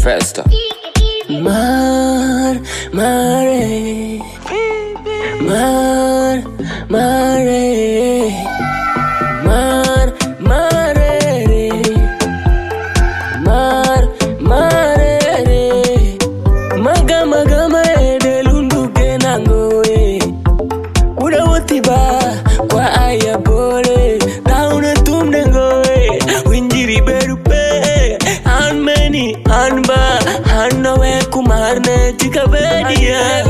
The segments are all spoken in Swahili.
Festa. Mare, mare, mare, mare, mare, magama delundu kenango kuda wotiba kwa aya bore tauna tumdengo winjiri berupe anmeni anba hanwe kumarne tikabediya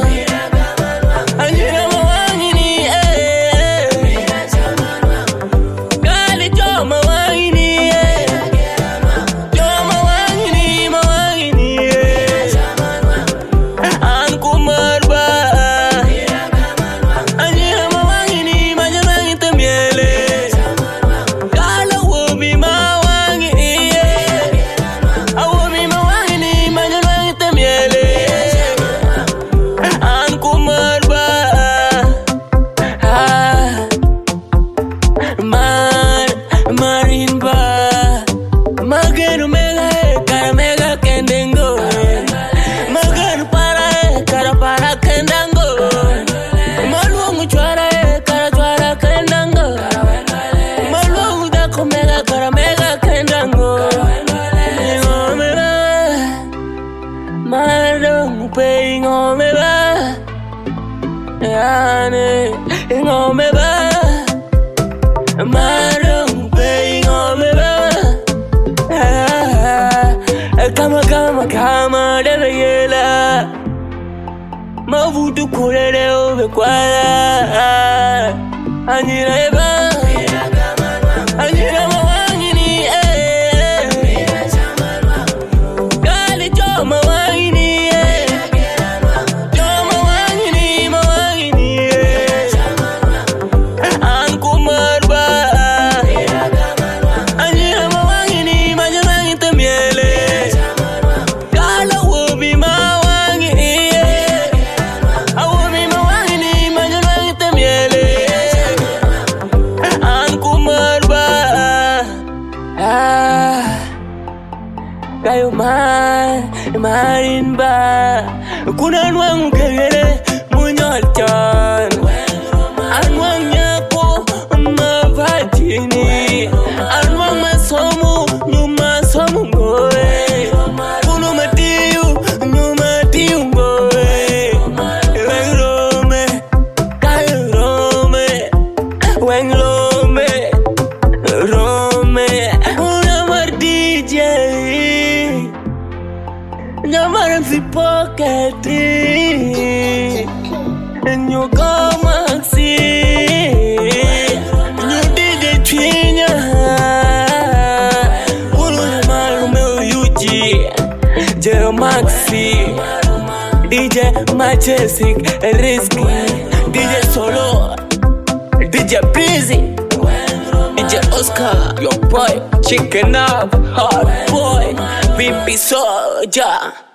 Kama devela mavutu kurere ove kwala anjira eba anjira mawangini gali jo mawangini jo mawangini ankumarba anjira mawangini majamangi temiele kayo marinba kuna nwang kagere munyol chan anwang nyako mavatini anwang masomu nyuma somu ngoe kuno matiu ngoe wenglome kayo wenglome unamar DJ Nyamara msipoketi Nyuka maxi Nyudide chwinya Kulu nyamaru meuyuji Jero maxi DJ Majestic Risky DJ Solo DJ Breezy DJ Oscar Your boy Chicken up Hot boy VP Soldier